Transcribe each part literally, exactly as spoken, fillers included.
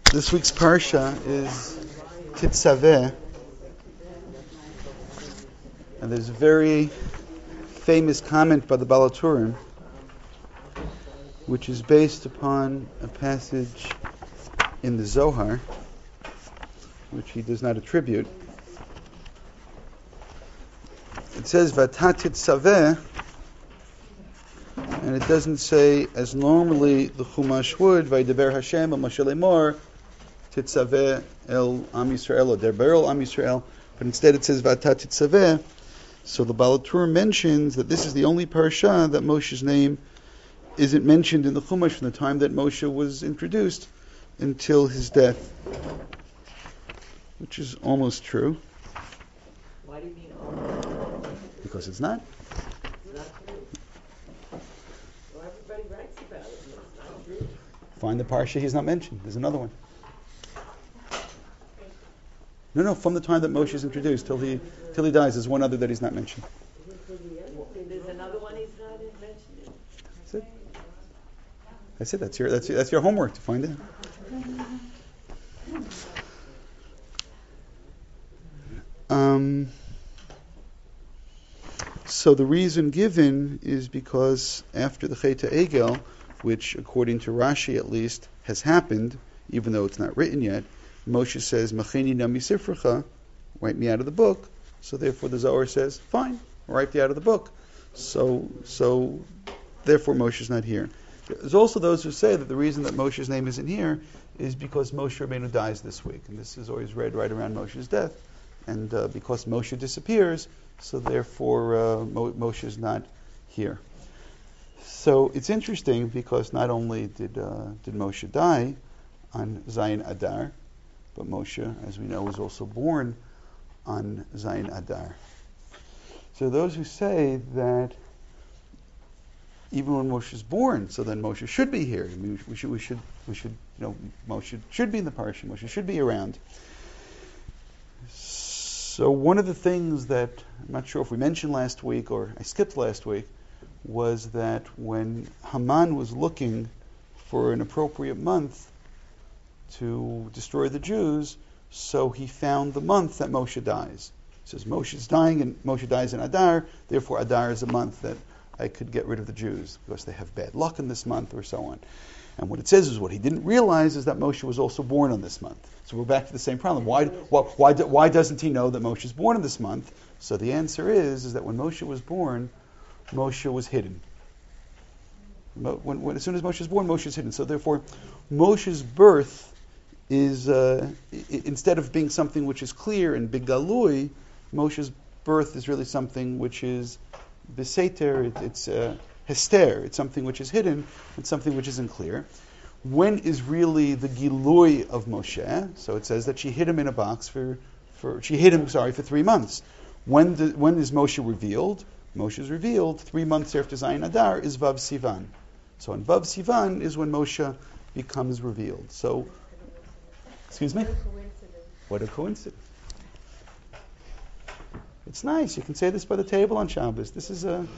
This week's parsha is Tetzaveh, and there's a very famous comment by the Baal HaTurim, which is based upon a passage in the Zohar, which he does not attribute. It says Vata Tetzaveh, and it doesn't say, as normally the Chumash would, Vaydaber Hashem el Moshe Lemor Tetzaveh el Am Yisrael or Derber el Am Yisrael, but instead it says Vata Tetzaveh. So the Baal HaTurim mentions that this is the only parsha that Moshe's name isn't mentioned in the Chumash from the time that Moshe was introduced until his death, which is almost true. Why do you mean almost? Because it's not. It's not true. Well, everybody writes about it, and it's not true. Find the parsha he's not mentioned. There's another one. No, no, from the time that Moshe is introduced till he till he dies, there's one other that he's not mentioned. There's another one he's not mentioned. That's it. That's it. That's your that's your, that's your homework to find it. Um. So the reason given is because after the Cheta Egel, which according to Rashi at least has happened, even though it's not written yet, Moshe says, Macheni nami sifrecha, write me out of the book. So therefore the Zohar says, fine, write me out of the book. So so therefore Moshe's not here. There's also those who say that the reason that Moshe's name isn't here is because Moshe Rabbeinu dies this week. And this is always read right around Moshe's death. And uh, because Moshe disappears, so therefore uh, Mo- Moshe's not here. So it's interesting because not only did uh, did Moshe die on Zayin Adar, but Moshe, as we know, was also born on Zayin Adar. So those who say that even when Moshe is born, so then Moshe should be here. I mean, we should, we should, we should, you know, Moshe should be in the parsha. Moshe should be around. So one of the things that I'm not sure if we mentioned last week or I skipped last week was that when Haman was looking for an appropriate month to destroy the Jews, so he found the month that Moshe dies. He says Moshe is dying and Moshe dies in Adar, therefore Adar is a month that I could get rid of the Jews because they have bad luck in this month or so on. And what it says is what he didn't realize is that Moshe was also born on this month. So we're back to the same problem. Why why why, why doesn't he know that Moshe is born in this month? So the answer is is that when Moshe was born, Moshe was hidden. When, when, as soon as Moshe is born, Moshe is hidden. So therefore, Moshe's birth is, uh, I- instead of being something which is clear and bigalui, Moshe's birth is really something which is beseter, it, it's uh, hester, it's something which is hidden, it's something which isn't clear. When is really the gilui of Moshe? So it says that she hid him in a box for, for she hid him, sorry, for three months. When the, when is Moshe revealed? Moshe is revealed three months after Zayin Adar is Vav Sivan. So in Vav Sivan is when Moshe becomes revealed. So, excuse me? What a coincidence. It's nice. You can say this by the table on Shabbos. This is a...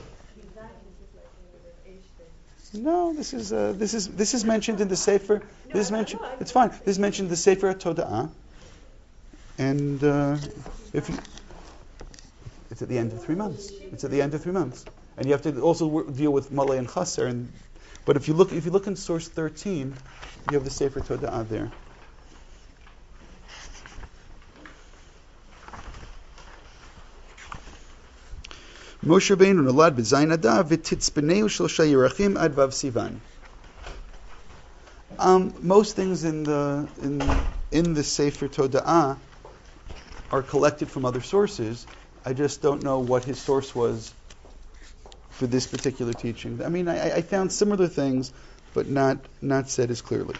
No, this is uh, this is this is mentioned in the Sefer. This is mentioned. It's fine. This is mentioned in the Sefer Toda'ah, and uh, if you, it's at the end of three months. It's at the end of three months, and you have to also work, deal with Malay and Chaser. And but if you look if you look in source thirteen, you have the Sefer Toda'ah there. Moshe Rabbeinu nolad b'Zayin Adar v'titzpeneu shlosha yerachim ad Vav Sivan. Um, most things in the in in the Sefer Toda'ah are collected from other sources. I just don't know what his source was for this particular teaching. I mean, I, I found similar things, but not not said as clearly.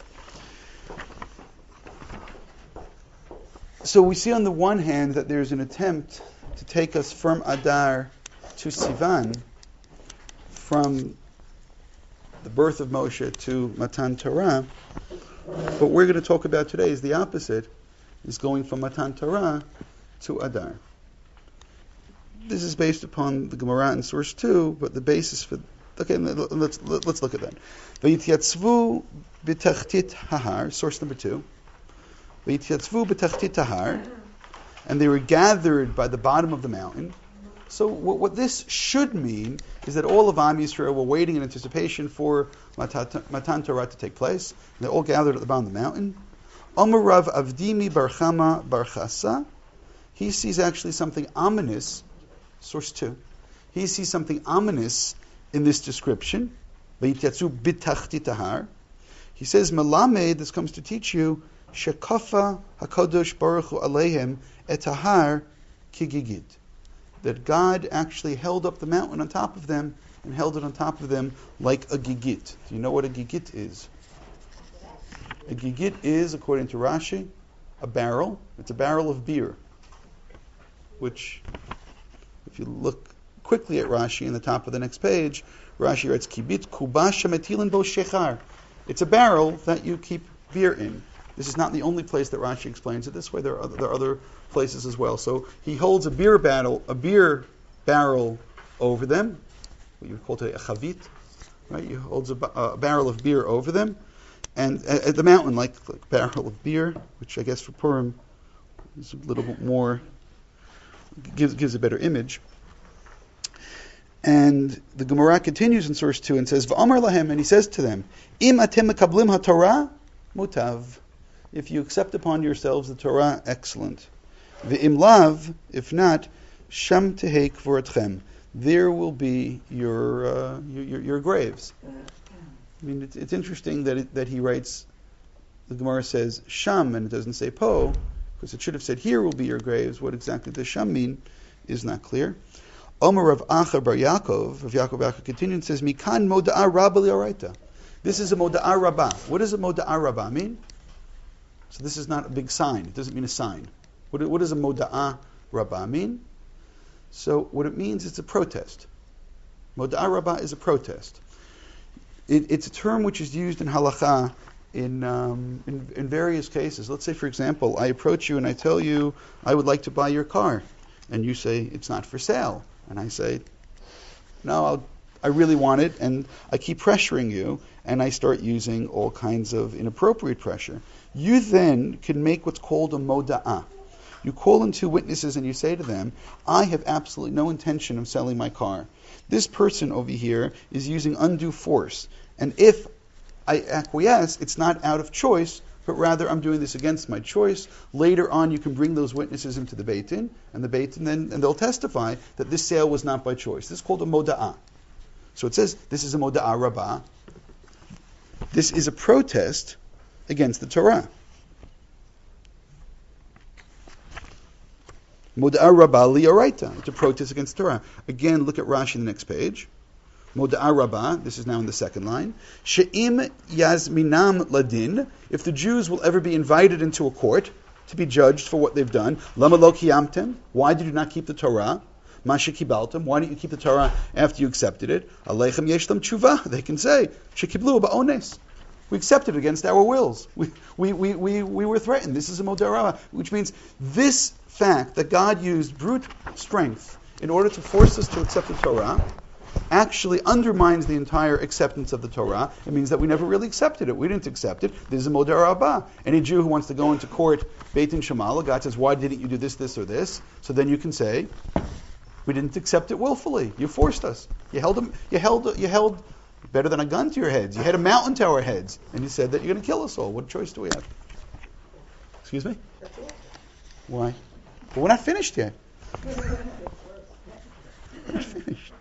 So we see on the one hand that there's an attempt to take us from Adar to Sivan, from the birth of Moshe to Matan Torah. What we're going to talk about today is the opposite, is going from Matan Torah to Adar. This is based upon the Gemara in source two, but the basis for Okay, let's let's look at that. Vayityatzvu b'tachtit hahar, source number two. Vayityatzvu b'tachtit hahar, and they were gathered by the bottom of the mountain. So what, what this should mean is that all of Am Yisrael were waiting in anticipation for Matan, Matan Torah to take place. And they all gathered at the bottom of the mountain. Omer Rav Avdimi Bar Chama Bar Chasa. He sees actually something ominous. Source two. He sees something ominous in this description. Vayityatzvu b'tachtit hahar. He says, Melamed, this comes to teach you, Shekafa HaKadosh Baruch Hu Aleihem et hahar kigigit. That God actually held up the mountain on top of them and held it on top of them like a gigit. Do you know what a gigit is? A gigit is, according to Rashi, a barrel. It's a barrel of beer. Which, if you look quickly at Rashi in the top of the next page, Rashi writes, Kibit kubasha metilin bo shechar. It's a barrel that you keep beer in. This is not the only place that Rashi explains it this way. There are other, there are other places as well. So he holds a beer barrel, a beer barrel over them. What you would call today a chavit, right? He holds a, a barrel of beer over them, and at, at the mountain, like, like a barrel of beer, which I guess for Purim is a little bit more gives gives a better image. And the Gemara continues in source two and says, "V'amar lahem," and he says to them, "Im atem mekablim haTorah, mutav." If you accept upon yourselves the Torah, excellent. V'im lav, if not, sham tehei kvoratchem. There will be your, uh, your, your your graves. I mean, it's, it's interesting that it, that he writes. The Gemara says sham, and it doesn't say po, because it should have said here will be your graves. What exactly does sham mean is not clear. Omer Rav Acha Bar Yaakov, Rav Yaakov Acha continues and says, Mikan moda'ah rabba li'oraita. This is a moda'ah rabbah. What does a moda'ah rabbah mean? So this is not a big sign. It doesn't mean a sign. What, what does a moda'ah rabbah mean? So what it means is a protest. Moda'ah rabbah is a protest. It, it's a term which is used in halakha in, um, in in various cases. Let's say, for example, I approach you and I tell you I would like to buy your car, and you say it's not for sale. And I say, no, I'll, I really want it, and I keep pressuring you, and I start using all kinds of inappropriate pressure. You then can make what's called a moda'ah. You call in two witnesses and you say to them, I have absolutely no intention of selling my car. This person over here is using undue force, and if I acquiesce, it's not out of choice, but rather I'm doing this against my choice. Later on, you can bring those witnesses into the Beit Din, and the Beit Din then, and they'll testify that this sale was not by choice. This is called a moda'ah. So it says this is a moda'ah rabbah. This is a protest against the Torah. Moda'ah rabbah li'oraita. It's a protest against the Torah. Again, look at Rashi in the next page. Moda'ah rabbah, this is now in the second line. She'im yazminam ladin, if the Jews will ever be invited into a court to be judged for what they've done. Lama lo kiyamtem, why did you not keep the Torah? Masha kibaltem, why didn't you keep the Torah after you accepted it? Aleichem yeshlam tshuva, they can say, shekiblu ba'ones. We accepted it against our wills. We, we, we, we, we were threatened. This is a moda'ah rabbah, which means this fact that God used brute strength in order to force us to accept the Torah actually undermines the entire acceptance of the Torah. It means that we never really accepted it. We didn't accept it. This is a moda'ah rabbah. Any Jew who wants to go into court, Beit Din Shemala, God says, why didn't you do this, this, or this? So then you can say, we didn't accept it willfully. You forced us. You held them, you held, you held better than a gun to your heads. You had a mountain to our heads. And you said that you're going to kill us all. What choice do we have? Excuse me? Why? But we're not finished yet. We're not finished.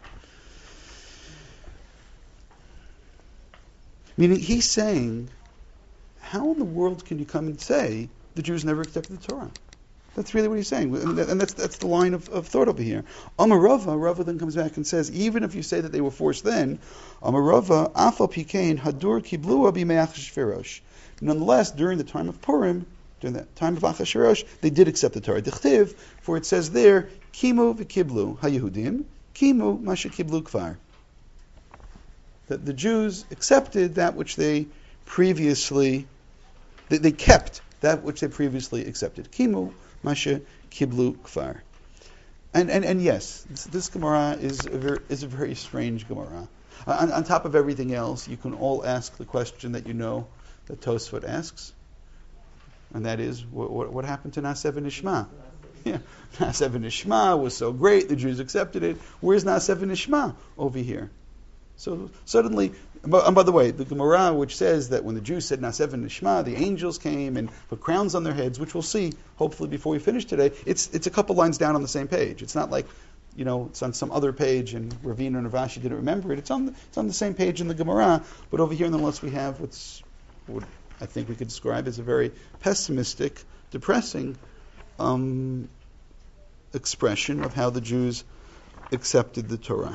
Meaning, he's saying, how in the world can you come and say the Jews never accepted the Torah? That's really what he's saying. And that's that's the line of, of thought over here. Amar Rava, Rava then comes back and says, even if you say that they were forced then, Amar Rava, Afal Pikein, Hadur Kiblua B'Me'ach Shverosh. Nonetheless, during the time of Purim, during the time of Achashverosh, they did accept the Torah. Dichtiv, for it says there, Kimu v'Kiblu HaYehudim, Kimu Masha Kiblu Kvar. That the Jews accepted that which they previously, they, they kept that which they previously accepted. Kimu Masha Kiblu Kfar. And and and yes, this, this Gemara is a very is a very strange Gemara. On, on top of everything else, you can all ask the question that you know that Tosfot asks, and that is, what, what, what happened to Naaseh v'Nishma? Yeah, Naaseh v'Nishma was so great, the Jews accepted it. Where's Naaseh v'Nishma over here? So suddenly, and by the way, the Gemara, which says that when the Jews said Naaseh v'Nishma, the angels came and put crowns on their heads, which we'll see hopefully before we finish today. It's it's a couple lines down on the same page. It's not like, you know, it's on some other page and Ravina and Rav Ashi didn't remember it. It's on the, it's on the same page in the Gemara, but over here, nonetheless, we have what's what I think we could describe as a very pessimistic, depressing um, expression of how the Jews accepted the Torah.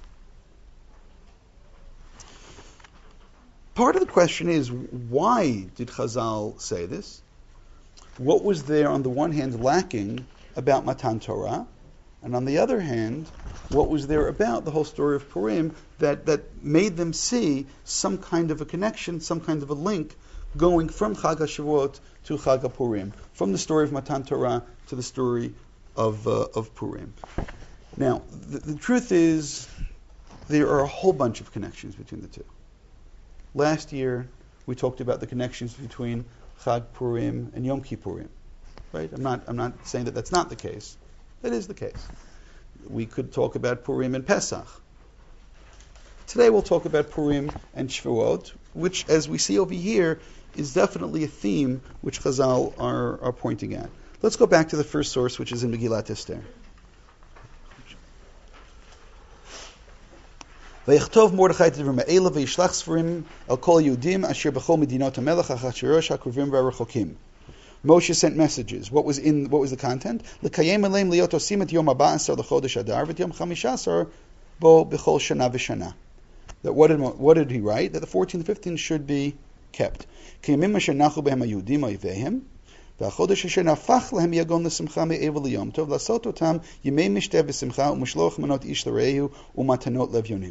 Part of the question is, why did Chazal say this? What was there, on the one hand, lacking about Matan Torah? And on the other hand, what was there about the whole story of Purim that, that made them see some kind of a connection, some kind of a link going from Chag HaShavuot to Chag HaPurim, from the story of Matan Torah to the story of, uh, of Purim? Now, the, the truth is, there are a whole bunch of connections between the two. Last year, we talked about the connections between Chag Purim and Yom Kippurim. Right? I'm not. I'm not saying that that's not the case. That is the case. We could talk about Purim and Pesach. Today, we'll talk about Purim and Shavuot, which, as we see over here, is definitely a theme which Chazal are, are pointing at. Let's go back to the first source, which is in Megillat Esther. ויכתוב מרדכי את הדברים האלה וישלח ספרים אל כל היהודים אשר בכל מדינות המלך אחשוורוש הקרובים והרחוקים. Moshe sent messages. What was in what was the content? לקיים עליהם להיות עושים את יום ארבע עשר לחודש אדר ואת יום חמישה עשר בו בכל שנה ושנה. That what did what did he write? That the fourteenth and fifteenth should be kept. כימים אשר נחו בהם היהודים אויביהם והחודש אשר נהפך להם יגון לשמחה מעבר ליום טוב לעשות אותם ימי משתה ושמחה ומשלוח מנות איש לרעהו ומתנות לאביונים.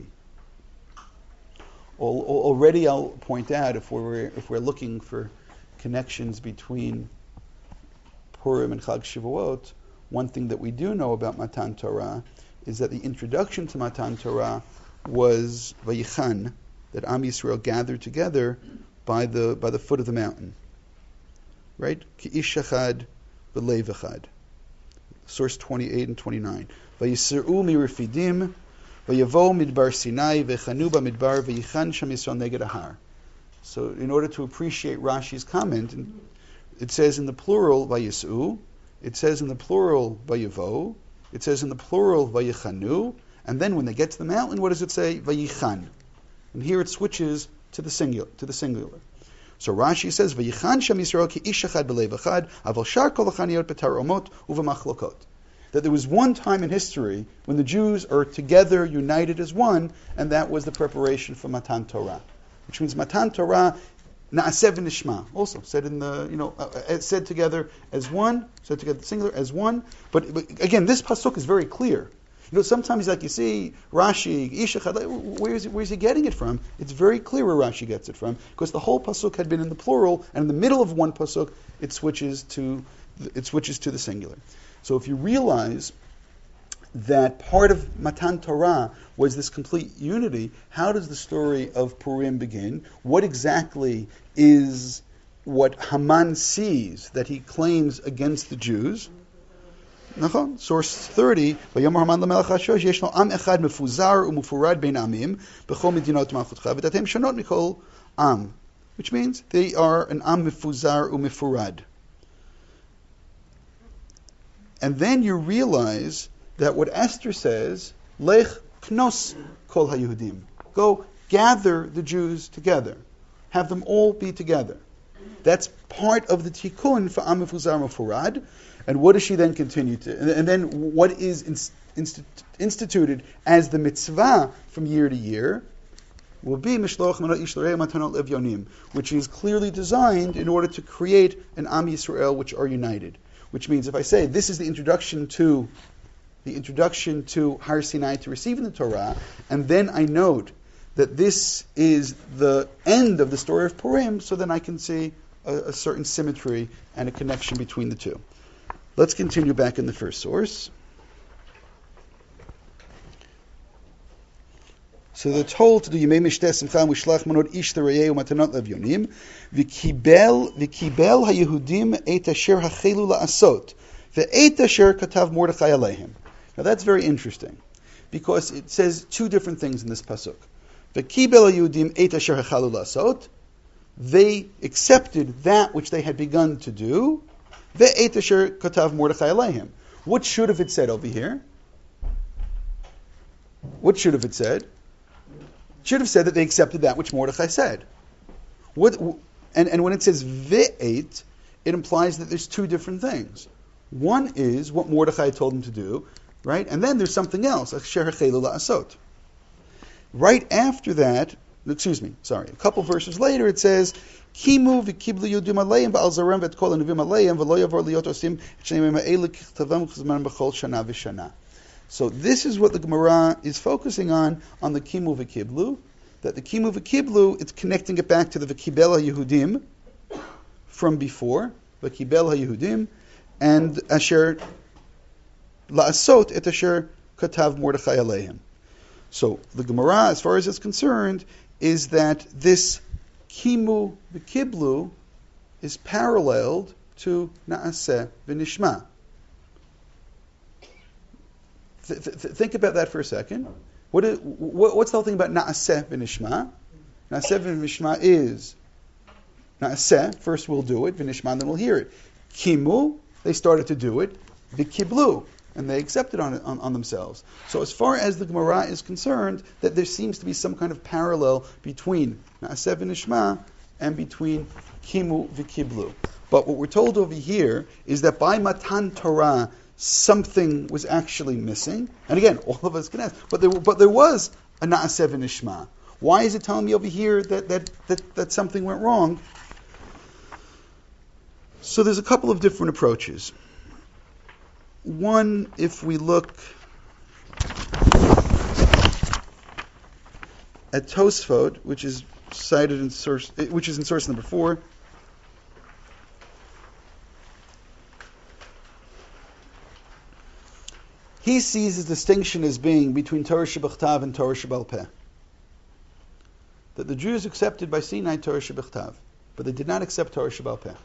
Already I'll point out, if we're if we're looking for connections between Purim and Chag Shavuot, one thing that we do know about Matan Torah is that the introduction to Matan Torah was Vayichan, that Am Yisrael gathered together by the by the foot of the mountain. Right? Ki'ish echad v'lev echad. Source twenty-eight and twenty-nine. Vayisra'u mirifidim v'yavo midbar Sinai v'chanu b'midbar v'yichan sham Yisrael neged ahar. So, in order to appreciate Rashi's comment, it says in the plural vayis'u, it says in the plural vayavo, it says in the plural vayichanu, and then when they get to the mountain, what does it say? Vayichan. And here it switches to the singular. To the singular. So Rashi says, "Vayichan Shem Yisrael ki ish echad b'leiv echad, aval shar kol hachaniyot b'taromot uv'machlokot." That there was one time in history when the Jews are together, united as one, and that was the preparation for Matan Torah, which means Matan Torah, Naaseh v'Nishma, also said in the you know uh, said together as one, said together singular as one. But, but again, this pasuk is very clear. You know, sometimes, like you see, Rashi, Ishachad, where is, he, where is he getting it from? It's very clear where Rashi gets it from, because the whole pasuk had been in the plural, and in the middle of one pasuk, it switches to it switches to the singular. So if you realize that part of Matan Torah was this complete unity, how does the story of Purim begin? What exactly is what Haman sees that he claims against the Jews? Source thirty, ויאמר המן למלך אחשוורוש יש לו עם אחד מפוזר ומפורד בין העמים בכל מדינות מלכותך ודתיהם שונות מכל עם, which means they are an עם מפוזר ומפורד. And then you realize that what Esther says, lech knos kol haYehudim, go gather the Jews together, have them all be together. That's part of the tikkun for Am Mefuzar Mefurad. And what does she then continue to? And, and then what is inst, inst, instituted as the mitzvah from year to year will be Mishloach Manot Ish L'Re'eh Matanot Levyonim, which is clearly designed in order to create an Am Yisrael which are united. Which means, if I say this is the introduction to the introduction to Har Sinai, to receiving the Torah, and then I note that this is the end of the story of Purim, so then I can see a, a certain symmetry and a connection between the two. Let's continue back in the first source. So they're told to do Yemei Mishteh Simcha Mishlach Manot Ish Terayeh Umatanot Levyonim V'kibel V'kibel HaYehudim Et Asher Hachelu La'asot Ve'et Asher Katav Mordechai Aleihim. Now that's very interesting because it says two different things in this pasuk. V'kibel HaYehudim Et Asher Hachelu La'asot. They accepted that which they had begun to do. Ve'et Asher Katav Mordechai Aleihim. What should have it said over here? What should have it said? Should have said that they accepted that which Mordechai said. What, and, and when it says ve'et, it implies that there's two different things. One is what Mordechai told them to do, right? And then there's something else, asher hachelu la'asot. Right after that, excuse me, sorry, a couple verses later it says, Kimu v'kiblu yudim aleim v'al zarem v'etkol anuvim aleim v'lo yavar liot osim shneim ha'elu kichtavam chizman b'chol shana v'shana. So this is what the Gemara is focusing on, on the Kimu v'kiblu, that the Kimu v'kiblu, it's connecting it back to the v'kibel ha'yehudim from before, v'kibel ha'yehudim, and asher la'asot et asher katav Mordechai aleihim. So the Gemara, as far as it's concerned, is that this Kimu v'kiblu is paralleled to Na'aseh v'nishma. Th- th- think about that for a second. What is, what, what's the whole thing about Na'aseh v'nishma? Na'aseh v'nishma is Na'aseh, first we'll do it, v'nishma, then we'll hear it. Kimu, they started to do it, v'kiblu, and they accepted on, it, on on themselves. So as far as the Gemara is concerned, that there seems to be some kind of parallel between Na'aseh v'nishma and between Kimu v'kiblu. But what we're told over here is that by Matan Torah, something was actually missing. And again, all of us can ask, but there, but there was a Na'aseh v'nishma. Why is it telling me over here that, that, that, that something went wrong? So there's a couple of different approaches. One, if we look at Tosfot, which is cited in source, which is in source number four, he sees his distinction as being between Torah Shebechtav and Torah Shebal Peh. That the Jews accepted by Sinai Torah Shebechtav, but they did not accept Torah Shebal Peh.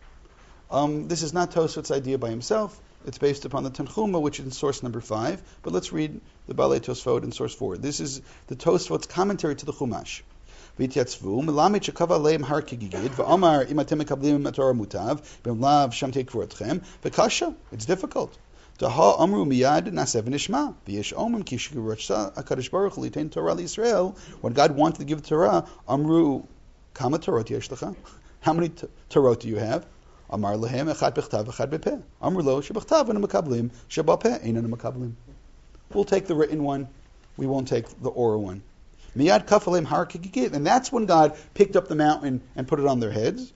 Um, this is not Tosfot's idea by himself. It's based upon the Tanchuma, which is in source number five. But let's read the Balei Tosfot in source four. This is the Tosfot's commentary to the Chumash. V'yitzvu melamed shekava aleim har kigigid v'amar im atem mekablim Torah mutav b'mlav sham teikvorotchem v'kasha. It's difficult. Taha amru miyad nasev nishma v'yesh omim kishu rachsa HaKadosh Baruch Hu litain Torah l'Yisrael. When God wanted to give Torah, amru kama Torot yesh lecha? How many t- Torot do you have? Amar lehem echad bechtav echad bepeh. Amar lo shebechtav enu makablim shebapeh einu makablim. We'll take the written one. We won't take the oral one. Miyad kafalim har kigigit, and that's when God picked up the mountain and put it on their heads,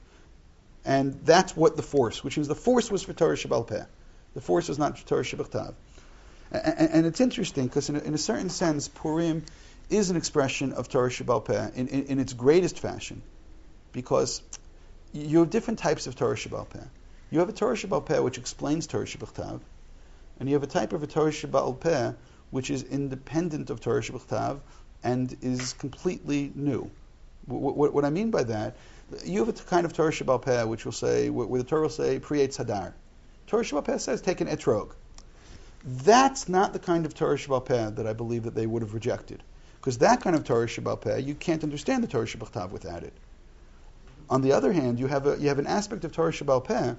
and that's what the force, which means the force was for Torah Shebal Peh. The force was not for Torah Shebechtav. And, and it's interesting because in a, in a certain sense, Purim is an expression of Torah Shebal Peh in, in, in its greatest fashion, because you have different types of Torah Shebal Peh. You have a Torah Shebal Peh which explains Torah Shebechtav, and you have a type of a Torah Shebal Peh which is independent of Torah Shebechtav and is completely new. What, what, what I mean by that, you have a kind of Torah Shebal Peh which will say, where the Torah will say, Priyetz Hadar. Torah Shebal Peh says, take an etrog. That's not the kind of Torah Shebal Peh that I believe that they would have rejected. Because that kind of Torah Shebal Peh, you can't understand the Torah Shebechtav without it. On the other hand, you have a you have an aspect of Torah Shebal Peh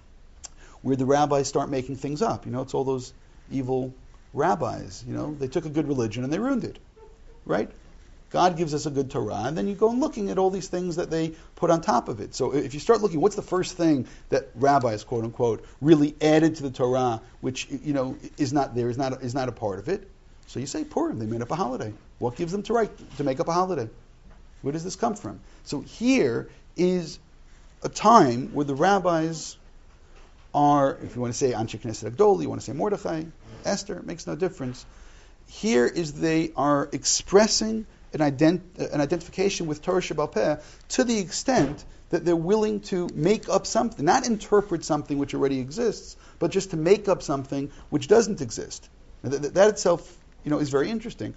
where the rabbis start making things up. You know, it's all those evil rabbis. You know, they took a good religion and they ruined it, right? God gives us a good Torah, and then you go and looking at all these things that they put on top of it. So if you start looking, what's the first thing that rabbis, quote unquote, really added to the Torah, which you know is not there, is not is not a part of it? So you say Purim. They made up a holiday. What gives them to right to make up a holiday? Where does this come from? So here is a time where the rabbis are, if you want to say Anshe Knesset Agdol, you want to say Mordechai, Esther, it makes no difference. Here is they are expressing an, ident- an identification with Torah Shebal Peh to the extent that they're willing to make up something, not interpret something which already exists, but just to make up something which doesn't exist. That, that, that itself, you know, is very interesting.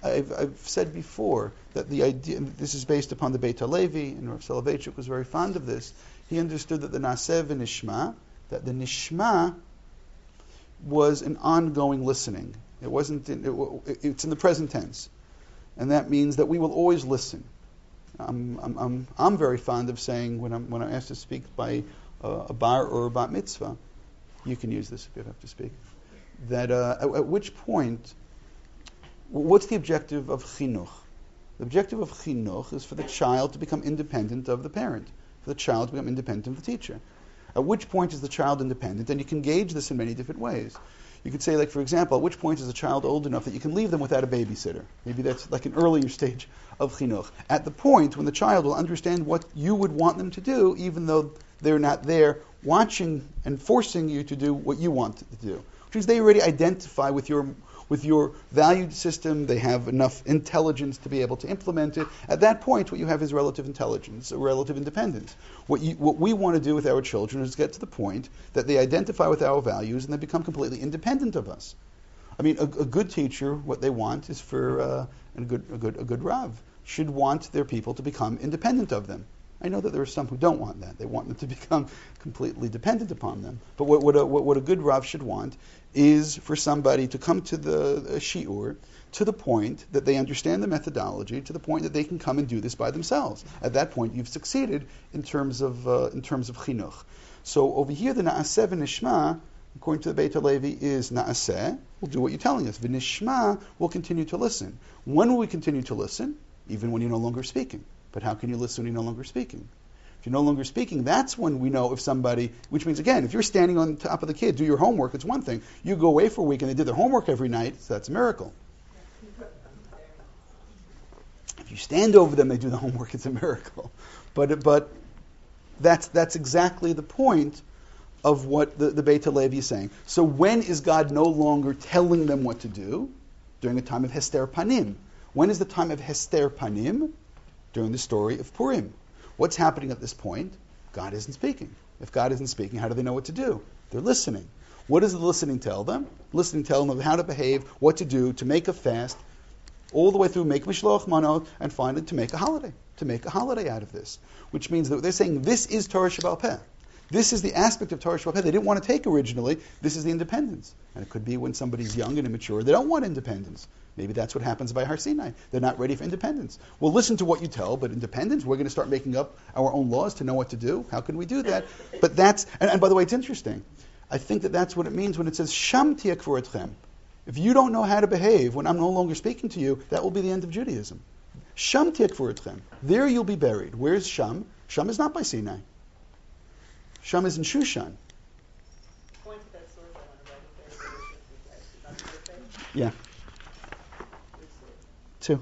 I've, I've said before that the idea, and this is based upon the Beit HaLevi, and Rav Soloveitchik was very fond of this. He understood that the Naseh v'Nishma, that the Nishma was an ongoing listening. It wasn't. In, it, it's in the present tense, and that means that we will always listen. I'm, I'm, I'm, I'm very fond of saying when I'm when I'm asked to speak by uh, a bar or a bat mitzvah, you can use this if you have to speak. That uh, at, at which point, what's the objective of chinuch? The objective of chinuch is for the child to become independent of the parent, for the child to become independent of the teacher. At which point is the child independent? And you can gauge this in many different ways. You could say, like, for example, at which point is a child old enough that you can leave them without a babysitter? Maybe that's like an earlier stage of chinuch. At the point when the child will understand what you would want them to do, even though they're not there watching and forcing you to do what you want to do. Which means they already identify with your with your valued system, they have enough intelligence to be able to implement it. At that point, what you have is relative intelligence, or relative independence. What, you, what we want to do with our children is get to the point that they identify with our values and they become completely independent of us. I mean, a, a good teacher, what they want is for, uh, and a good, a good, a good Rav, should want their people to become independent of them. I know that there are some who don't want that. They want them to become completely dependent upon them. But what, what, a, what, what a good Rav should want is for somebody to come to the uh, shiur to the point that they understand the methodology, to the point that they can come and do this by themselves. At that point, you've succeeded in terms of uh, in terms of chinuch. So over here, the na'aseh v'nishma, according to the Beit HaLevi, is na'aseh. We'll do what you're telling us. V'nishma, we'll continue to listen. When will we continue to listen? Even when you're no longer speaking. But how can you listen when you're no longer speaking? If you're no longer speaking, that's when we know if somebody, which means, again, if you're standing on top of the kid, do your homework, it's one thing. You go away for a week and they did their homework every night, so that's a miracle. If you stand over them, they do the homework, it's a miracle. But but that's that's exactly the point of what the, the Beit HaLevi is saying. So when is God no longer telling them what to do? During a time of Hester Panim. When is the time of Hester Panim? During the story of Purim. What's happening at this point? God isn't speaking. If God isn't speaking, how do they know what to do? They're listening. What does the listening tell them? Listening tell them how to behave, what to do, to make a fast, all the way through make mishloach manot, and finally to make a holiday, to make a holiday out of this. Which means that they're saying this is Torah Sheba'al Peh. This is the aspect of Torah Sheba'al Peh they didn't want to take originally. This is the independence. And it could be when somebody's young and immature, they don't want independence. Maybe that's what happens by Har Sinai. They're not ready for independence. Well, listen to what you tell, but independence, we're going to start making up our own laws to know what to do. How can we do that? But that's, and, and by the way, it's interesting. I think that that's what it means when it says, Sham tiek v'ortchem. If you don't know how to behave when I'm no longer speaking to you, that will be the end of Judaism. Sham tiek v'ortchem. There you'll be buried. Where's Sham? Sham is not by Sinai. Sham is in Shushan. Point to that source I want to write it. Yeah. Two.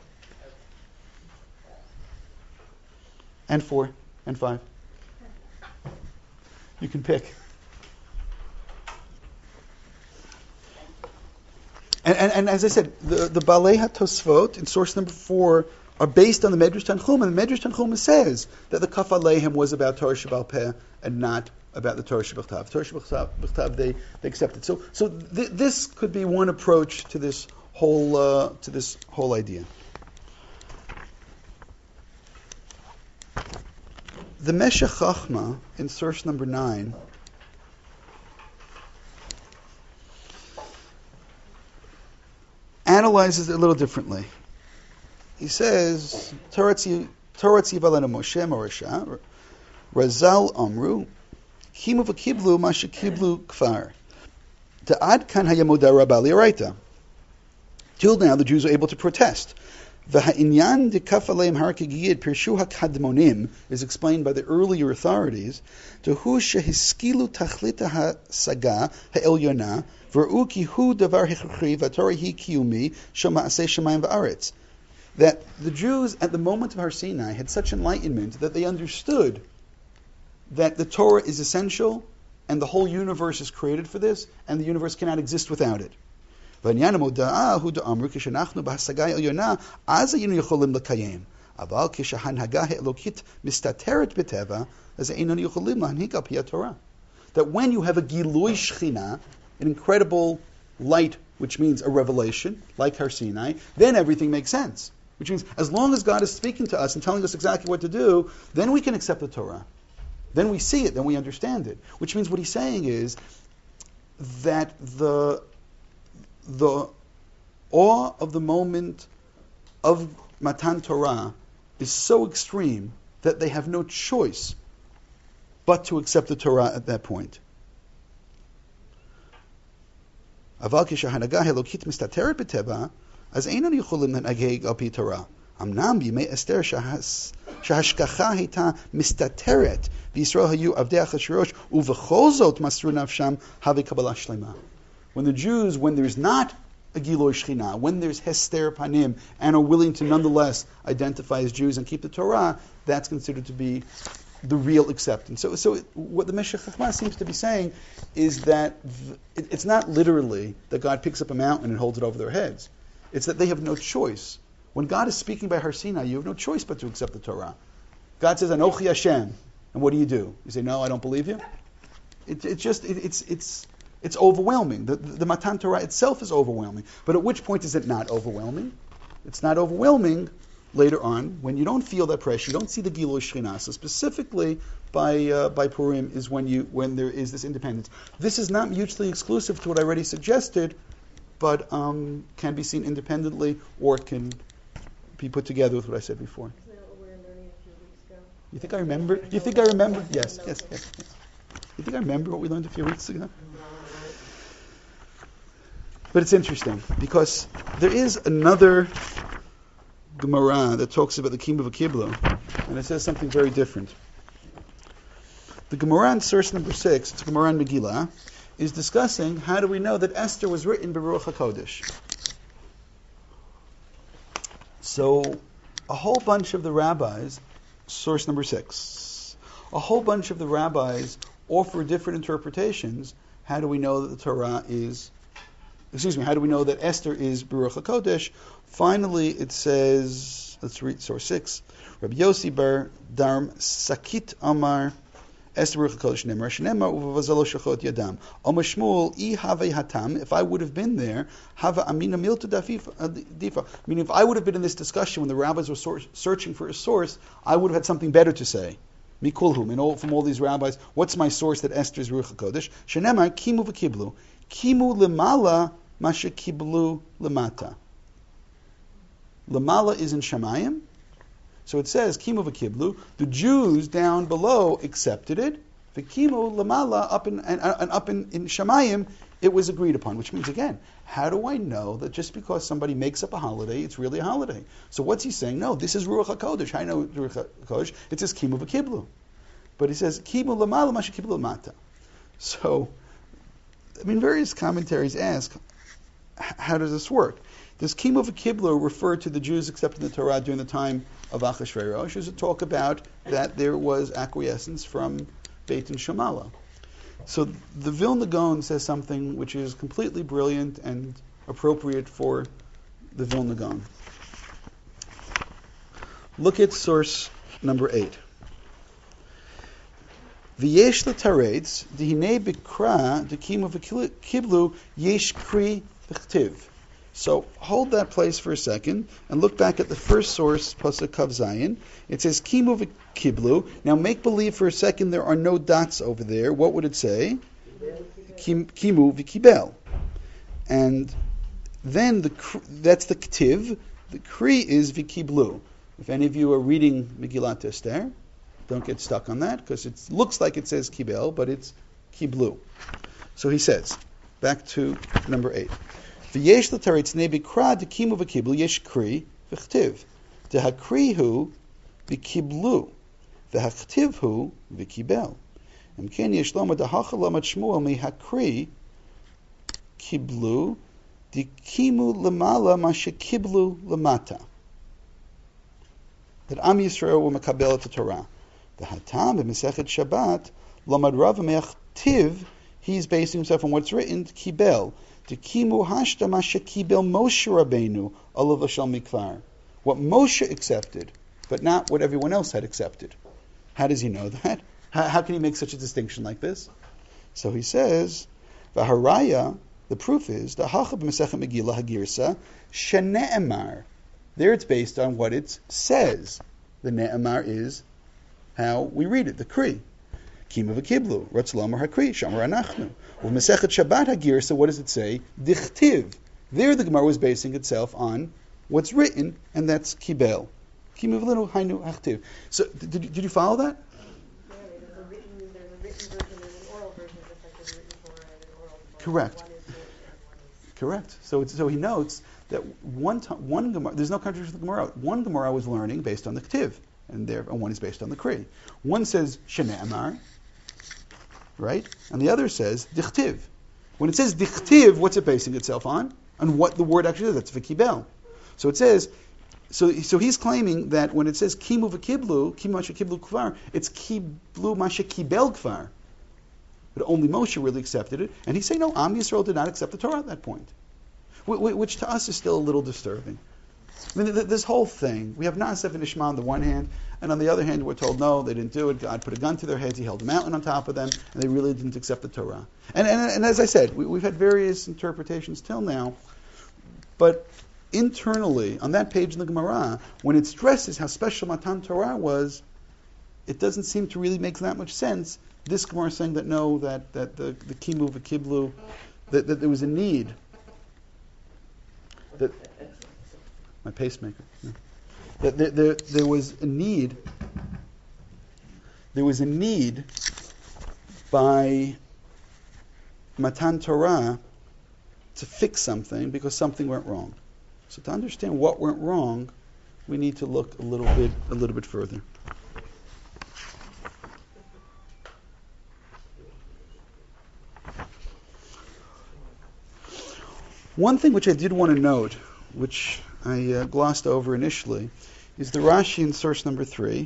And four. And five. You can pick. And, and, and as I said, the, the Balei HaTosfot in source number four are based on the Medrash Tanchuma. And the Medrash Tanchuma says that the Kaf Aleihim was about Torah Sheba'al Peh and not about the Torah Shebachtav. Torah Shebachtav, they, they accepted. So, so th- this could be one approach to this whole uh, to this whole idea. The Meshech Chachma in source number nine analyzes it a little differently. He says, Torah tzivalenu Moshe Morasha, Razal Amru, Kimu v'kiblu ma shekiblu kfar. Ta'ad kan hayamoda rabba li'oraita. Till now, the Jews are able to protest. V'ha'inyan de kafaleim harakigiyid pirshu hakadmonim is explained by the earlier authorities to hu shehiskilu tachlita hasaga ha'elyona v'r'u ki hu davar hichuchi v'torah hi kiyumi shoma'aseh shemayim v'aretz. That the Jews at the moment of Har Sinai had such enlightenment that they understood that the Torah is essential and the whole universe is created for this and the universe cannot exist without it. V'inyan ha'moda'ah hu da'amru kishenachnu b'hasaga ha'elyona az hayinu yocholim l'kayem aval kishahanhaga ha'elokit mistateret b'teva az hayinu yocholim l'hanhik al pi ha'torah. That when you have a gilui shechina, an incredible light, which means a revelation, like Har Sinai, then everything makes sense. Which means as long as God is speaking to us and telling us exactly what to do, then we can accept the Torah. Then we see it, then we understand it. Which means what he's saying is that the the awe of the moment of Matan Torah is so extreme that they have no choice but to accept the Torah at that point. אבל כשההנהגה האלוקית מסתתרת בטבע, אז איננו יכולים לנהג על פי תורה. אמנם בימי אסתר שההשגחה הייתה מסתתרת, וישראל היו עבדי אחשוורוש, ובכל זאת מסרו נפשם הווה קבלה שלמה. When the Jews, when there's not a Giloi Shechina, when there's Hester Panim, and are willing to nonetheless identify as Jews and keep the Torah, that's considered to be the real acceptance. So, so it, what the Meshech Chochmah seems to be saying is that th- it, it's not literally that God picks up a mountain and holds it over their heads. It's that they have no choice. When God is speaking by Har Sinai, you have no choice but to accept the Torah. God says, Anochi Hashem. And what do you do? You say, no, I don't believe you? It, it just, it, it's it's it's overwhelming. The, the, the Matan Torah itself is overwhelming. But at which point is it not overwhelming? It's not overwhelming later on, when you don't feel that pressure, you don't see the Gilui Shechina. So specifically by uh, by Purim is when you when there is this independence. This is not mutually exclusive to what I already suggested, but um, can be seen independently or can be put together with what I said before. Isn't that what we were learning a few weeks ago? You think I remember? You think I remember? Yes, yes, yes, yes. You think I remember what we learned a few weeks ago? But it's interesting because there is another Gemara that talks about the Kimu v'Kiblu, and it says something very different. The Gemara in source number six, it's Gemara in Megillah, is discussing how do we know that Esther was written by Ruach HaKodesh. So, a whole bunch of the rabbis, source number six, a whole bunch of the rabbis offer different interpretations. How do we know that the Torah is, excuse me, how do we know that Esther is Baruch HaKodesh? Finally, it says, let's read source six, Rabbi Yossi bar Darm Sakit Amar Esther Baruch HaKodesh Nemar Shnemar Uvavazalo Shachot Yadam Amar Shmuel I Have Hatam. If I would have been there, Hava Amina Milta Difa. Meaning, if I would have been in this discussion when the rabbis were source, searching for a source, I would have had something better to say. Mikulhum, and all from all these rabbis, what's my source that Esther is Baruch HaKodesh? Shnemar Kimu v'Kiblu Kimu Lemala Masha Kiblu Lemata. Lamala is in Shamayim. So it says, Kimu v'Kiblu, the Jews down below accepted it. V'Kimu Lamala, up in, and, and up in, in Shamayim, it was agreed upon. Which means, again, how do I know that just because somebody makes up a holiday, it's really a holiday? So what's he saying? No, this is Ruach HaKodesh. I know Ruach HaKodesh. It says Kimu v'Kiblu. But he says, Kimu Lamala, Masha Kiblu Lamata. So, I mean, various commentaries ask, how does this work? Does Kimu v'Kiblu refer to the Jews accepting the Torah during the time of Achashverosh? Does it talk about that there was acquiescence from Beit and Shamala? So the Vilna Gaon says something which is completely brilliant and appropriate for the Vilna Gaon. Look at source number eight. V'yesh l'taretz d'hinei b'kra d'kimu v'kiblu yesh kri v'chtiv. So hold that place for a second and look back at the first source, Pasuk Kav Zayin. It says Kimu v'Kiblu. Now make believe for a second there are no dots over there. What would it say? Kim, Kimu v'Kibel. And then the that's the Ktiv. The Kri is v'Kiblu. If any of you are reading Megillat Esther, don't get stuck on that because it looks like it says Kibel, but it's Kiblu. So he says, back to number eight. V'yesh l'taretz nei b'kra d'kimu v'kiblu yesh kri v'chtiv. D'hakri hu v'kiblu v'hachtiv hu v'kibel. Imken yesh loma d'hacha lama Shmuel mehakri kiblu d'kimu lemala masha kiblu lemata. That Am Yisrael will makabel et Torah. The Hatam b'Masechet Shabbat lamad Rav mehachtiv. He's basing himself on what's written kibel. Kimu hashta masha kibel Moshe Rabbeinu alav v'shal mikvar. What Moshe accepted, but not what everyone else had accepted. How does he know that? How, how can he make such a distinction like this? So he says, v'haraya The proof is the Hacha b'Masechet Megillah Hagirsa shene'emar. There it's based on what it says. The ne'emar is how we read it, the kri. Kima v'kiblu, Ratzlam or hakri, Shamar anachnu. With Masechet Shabbat Hagirsa, what does it say? Dichtiv. There the Gemara was basing itself on what's written, and that's kibel. Kima v'linu hainu hachtiv. So did, did you follow that? Yeah, there's a written, there's a written version and an oral version, just like there's a written Torah and an oral Torah. Correct. One is written and one is... Correct. So it's, so he notes that one t- one Gemara, there's no contradiction with the Gemara. One Gemara I was learning based on the Ktiv, and there and one is based on the Kri. One says Shene'amar, right, and the other says Dichtiv. When it says Dichtiv, what's it basing itself on? On what the word actually is. That's V'kibel. So it says. So, so he's claiming that when it says Kimu v'kiblu, Kimu masha kiblu kvar, it's Kiblu masha kibel kvar. But only Moshe really accepted it, and he's saying no, Am Yisrael did not accept the Torah at that point, which to us is still a little disturbing. I mean, this whole thing, we have Naasef and Ishma on the one hand, and on the other hand, we're told no, they didn't do it. God put a gun to their heads, He held a mountain on top of them, and they really didn't accept the Torah. And and, and as I said, we, we've had various interpretations till now, but internally, on that page in the Gemara, when it stresses how special Matan Torah was, it doesn't seem to really make that much sense. This Gemara is saying that no, that, that the, the Kimu v'Kiblu, that, that there was a need. That my pacemaker. No. That there, there, there was a need. There was a need by Matan Torah to fix something because something went wrong. So to understand what went wrong, we need to look a little bit a little bit further. One thing which I did want to note, which I uh, glossed over initially, is the Rashi in source number three.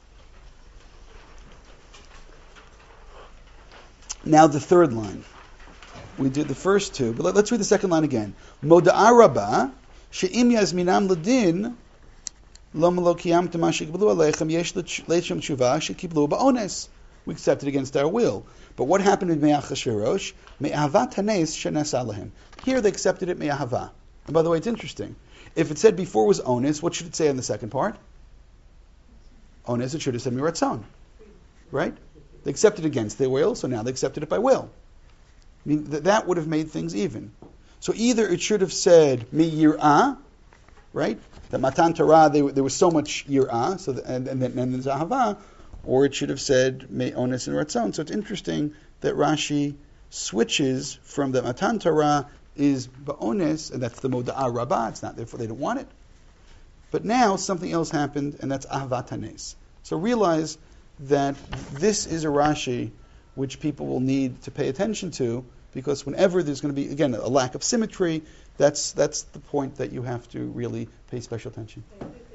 Now the third line. We did the first two, but let, let's read the second line again. Moda'a Rabbah she'im yazminam ledin lama lo kiyamtem ma shekiblu aleichem yesh leichem tshuva shekiblu ba'ones. We accepted against our will. But what happened in Me'achashverosh? Me'ahavat hanes shenas alahim. Here they accepted it me'ahava. And by the way, it's interesting. If it said before was ones, what should it say in the second part? Ones, it should have said miratzon. Right? They accepted against their will, so now they accepted it by will. I mean, th- that would have made things even. So either it should have said mi yir'ah, right? That Matan Torah, they, there was so much yir'ah, so the, and, and then and there's ahava, or it should have said me ones and ratzon. So it's interesting that Rashi switches from the Matan Torah is ba'ones, and that's the Moda'a Rabbah, it's not, therefore they don't want it. But now something else happened, and that's Ahavat Hanes. So realize that this is a Rashi which people will need to pay attention to, because whenever there's going to be, again, a lack of symmetry, that's that's the point that you have to really pay special attention.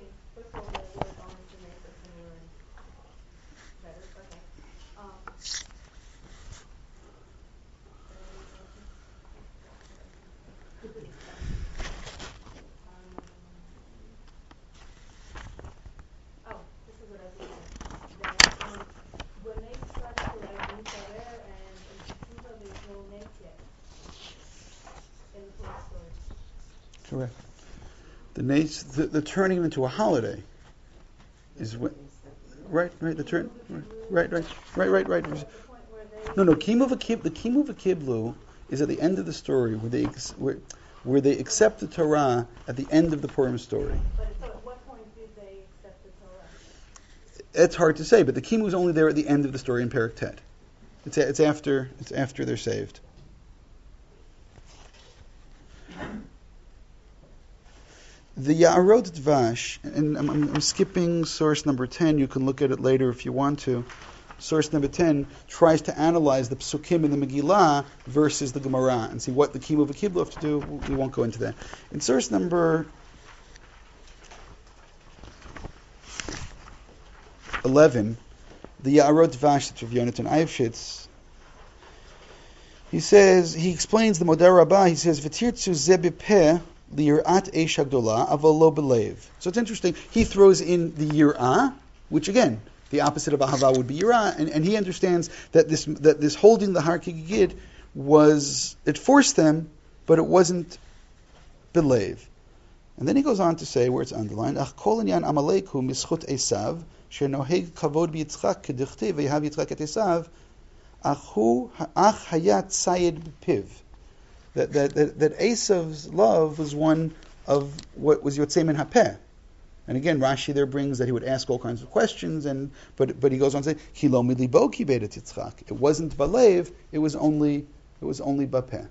Correct. The, nature, the the turning into a holiday is what. Right, right. The turn. Right, right, right, right, right. No, no. Kimu v'kib. The Kimu v'kiblu is at the end of the story where they where, where they accept the Torah at the end of the Purim story. But at what point did they accept the Torah? It's hard to say, but the Kimu is only there at the end of the story in Perek Tet. It's it's after it's after they're saved. The Ya'arot Dvash, and I'm, I'm skipping source number ten, you can look at it later if you want to. Source number ten tries to analyze the Psukim in the Megillah versus the Gemara and see what the Kimu v'Kiblu have to do. We won't go into that. In source number eleven, the Ya'arot Dvash, that's of Yonatan Eifshitz, he says, he explains the Modeh Rabbah, he says, V'tirtzu ze b'peh L'yir'at eish hagdola aval lo belev. So it's interesting. He throws in the yir'ah, which again, the opposite of ahava would be yir'ah, and, and he understands that this that this holding the har kigigid was, it forced them but it wasn't belev. And then he goes on to say, where it's underlined, Ach kol inyan Amalek hu mischut Esav, shenoheg kavod b'Yitzchak kedichtiv v'yahav Yitzchak et Esav, ach hu ach hayat sayed b'piv. That that that that Esav's love was one of what was yotzei min hapeh. And again, Rashi there brings that he would ask all kinds of questions, and but but he goes on to say, Ki lo milibo kibed et Yitzchak. It wasn't balev, it was only it was only bapeh.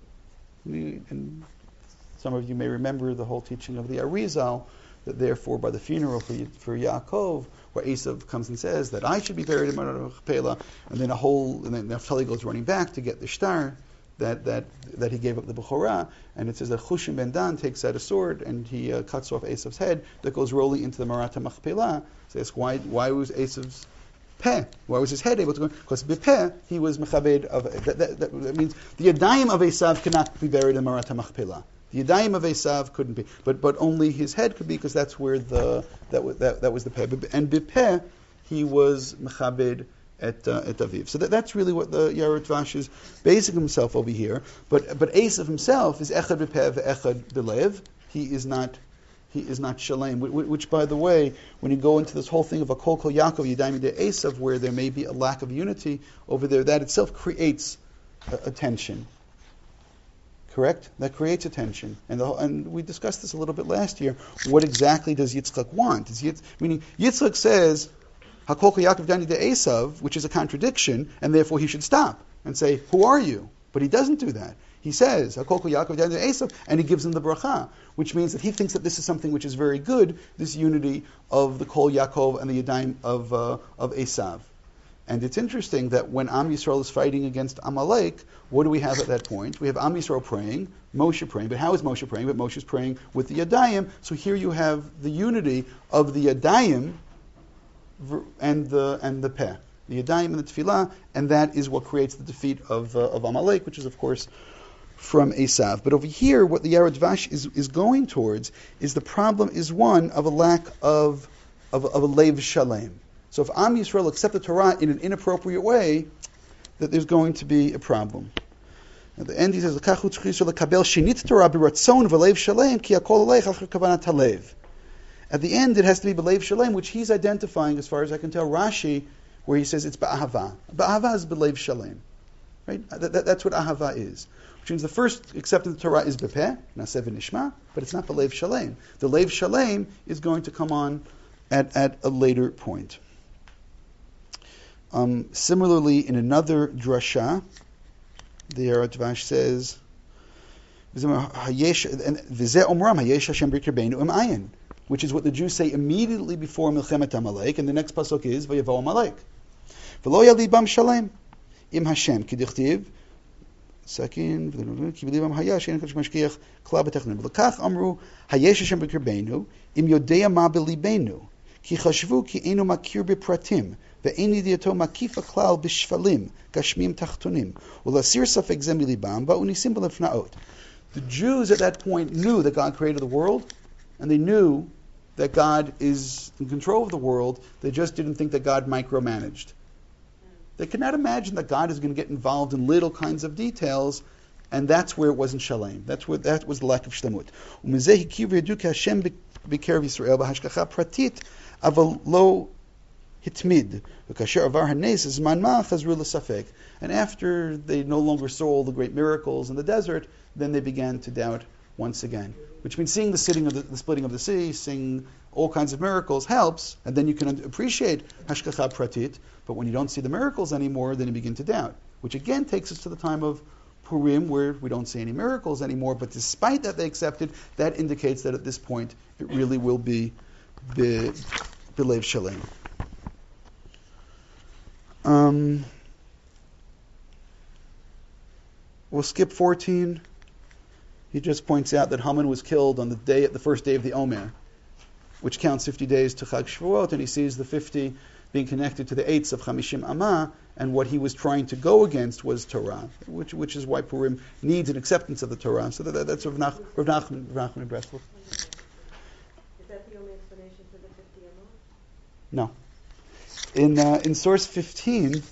And some of you may remember the whole teaching of the Arizal, that therefore by the funeral for, for Yaakov, where Esav comes and says that I should be buried in Marah Machpelah, and then a whole, and then Naphtali goes running back to get the shtar, that that that he gave up the Bechorah, and it says that Chushim ben Dan takes out a sword and he uh, cuts off Esav's head that goes rolling into the Marat Machpelah. So they ask, why why was Esav's peh? Why was his head able to go? Because bepeh he was mechabed of that, that, that, that means the Yadayim of Esav cannot be buried in Marat Machpelah. The Yadayim of Esav couldn't be, but but only his head could be, because that's where the that was that, that was the peh. And bepeh he was mechabed at uh, at Aviv. So that, that's really what the Yaret Vash is basing himself over here. But but Esav himself is echad bepeh ve'echad belev. He is not he is not shalem. Which, which, by the way, when you go into this whole thing of a kol kol Yaakov Yadayim de Esav, where there may be a lack of unity over there, that itself creates a, a tension. Correct? That creates a tension. And, the, and we discussed this a little bit last year. What exactly does Yitzchak want? Is Yitz, meaning, Yitzchak says, Hakol Yaakov Dani de Esav, which is a contradiction, and therefore he should stop and say, who are you? But he doesn't do that. He says, Hakol Yaakov Dani de Esav, and he gives him the bracha, which means that he thinks that this is something which is very good, this unity of the Kol Yaakov and the Yadayim of, uh, of Esav. And it's interesting that when Am Yisrael is fighting against Amalek, what do we have at that point? We have Am Yisrael praying, Moshe praying. But how is Moshe praying? But Moshe is praying with the Yadayim. So here you have the unity of the Yadayim and the and the Peh, the Yadayim and the Tefillah, and that is what creates the defeat of uh, of Amalek, which is of course from Esav. But over here, what the Yared Vash is is going towards is the problem is one of a lack of of, of a Lev Shalem. So if Am Yisrael accept the Torah in an inappropriate way, that there's going to be a problem. At the end he says, At the end it has to be Belev Shalem, which he's identifying, as far as I can tell, Rashi, where he says it's Ba'ahava. Ba'ahava is Belev Shalem. Right? That, that, that's what Ahava is. Which means the first acceptance of the Torah is Bepeh, Naseh v'Nishma, but it's not Belev Shalem. The Lev Shalem is going to come on at, at a later point. Um, similarly, in another drasha, the Yared Vash says, which is what the Jews say immediately before Milchemet Amalek, and the next pasuk is Vayavo Amalek. V'lo yalibam shalem im Hashem kidichtiv. Second, ki b'libam haya she'en kadosh mashkiach kla b'technon. V'lekach amru hayesh Hashem b'kirbeinu im yodea ma b'libenu ki chashvu ki enu makir b'pratim. ואין ידיעתו מקיף הכלל בשפלים, גשמים תחתונים, ולהסיר ספק זה מליבם, באו ניסים בלפנאות. The Jews at that point knew that God created the world, and they knew that God is in control of the world. They just didn't think that God micromanaged. They could not imagine that God is going to get involved in little kinds of details, and that's where it wasn't shalem. That's where that was the lack of shlemut. ומזה הכיר וידעו כי השם בקרב ישראל בהשגחה פרטית, אבל לא hitmid, and after they no longer saw all the great miracles in the desert, then they began to doubt once again. Which means seeing the sitting of the, the splitting of the sea, seeing all kinds of miracles helps, and then you can appreciate hashgacha pratit. But when you don't see the miracles anymore, then you begin to doubt. Which again takes us to the time of Purim, where we don't see any miracles anymore. But despite that they accepted, that indicates that at this point it really will be Belev Shalem. Um, we'll skip fourteen. He just points out that Haman was killed on the day, the first day of the Omer, which counts fifty days to Chag Shavuot, and he sees the fifty being connected to the eights of Chamishim Amah, and what he was trying to go against was Torah, which which is why Purim needs an acceptance of the Torah. So that, that's Rav Nachman, Rav Nachman, Rav Nachman in Breslov. Is that the only explanation for the fifty Amah? No. In uh, in source fifteen,